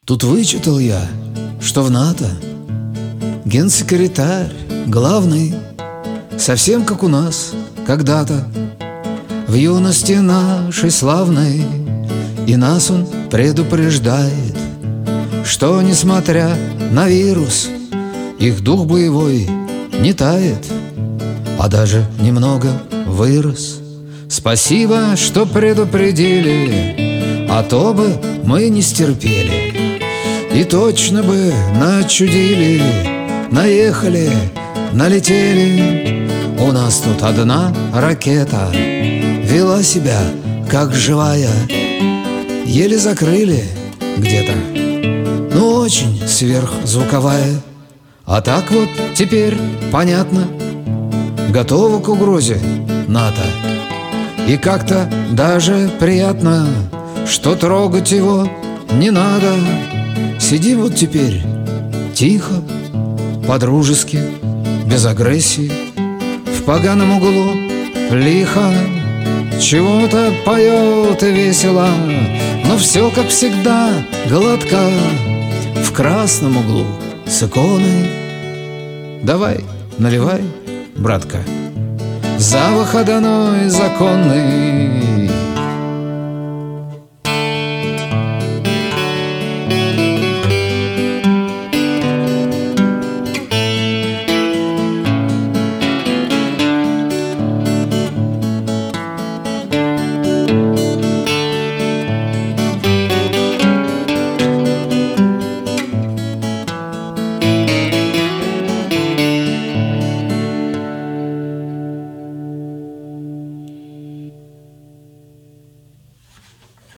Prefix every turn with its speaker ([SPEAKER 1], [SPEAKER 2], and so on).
[SPEAKER 1] Тут вычитал я, что в НАТО генсекретарь главный, совсем как у нас когда-то, в юности нашей славной. И нас он предупреждает, что, несмотря на вирус, их дух боевой не тает, а даже немного вырос. Спасибо, что предупредили, а то бы мы не стерпели и точно бы начудили, наехали, налетели. У нас тут одна ракета вела себя как живая, еле закрыли где-то, ну очень сверхзвуковая. А так вот теперь понятно, готова к угрозе НАТО. И как-то даже приятно, что трогать его не надо. Сидим вот теперь тихо, по-дружески, без агрессии, в поганом углу лихо чего-то поет и весело, но все, как всегда, гладко, в красном углу с иконой. Давай, наливай, братка, за выходной законный.